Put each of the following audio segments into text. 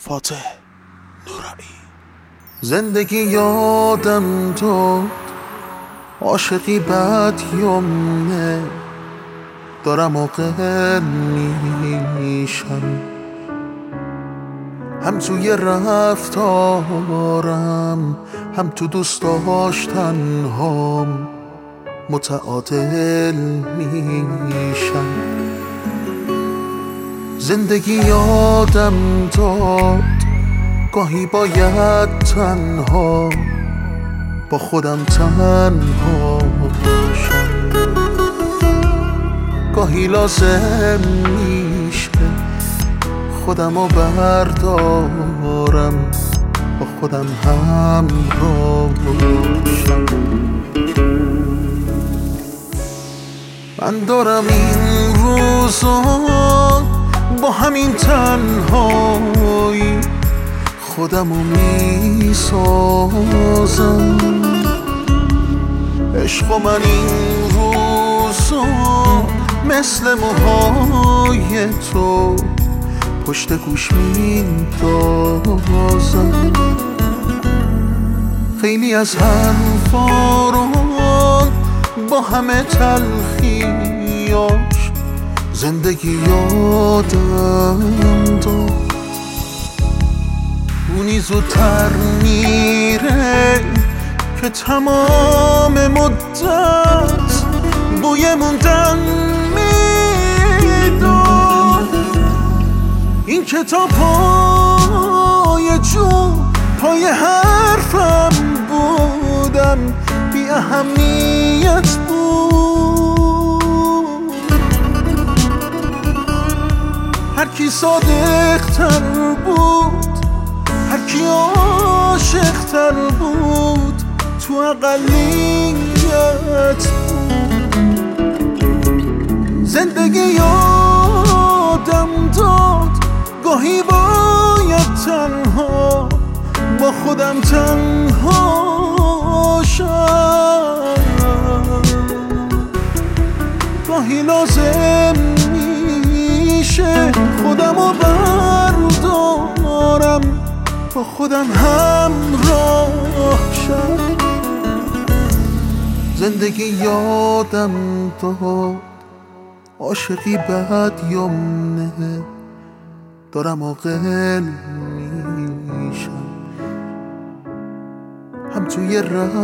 فاتح نورانی. زندگی یادم داد عاشقی بد یمنه، دارم عاقل میشم، هم توی رفتارم هم تو دوست داشتن هام متعادل میشم. زندگی یادم داد گاهی باید تنها با خودم تنها باشم، گاهی لازم میشه خودمو بردارم با خودم همراه باشم. من دارم این روزا با همین تنهایی خودمو میسازم. عشق و من این روزا مثل موهای تو پشت گوش میندازم. خیلی از حرفارون با همه تلخیاش زندگی یادم داد. اونی زودتر میره که تمام مدت بوی موندن میداد. این کتاب پای جون پای حرفم بودم بی اهمیت بود. هر کی صادق تر بود، هر کی عاشق تر بود، تو اقلیت بود. زندگی یادم داد گاهی باید تنها با خودم تنها شم، گاهی لازم میشه خودمو بردارم با خودم همراه شم. زندگی یادم داد عاشقی بد یمنه، دارم عاقل میشم، هم توی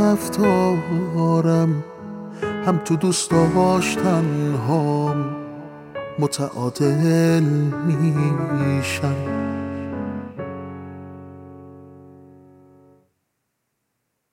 رفتارم هم تو دوست داشتن هام متعادل میشم.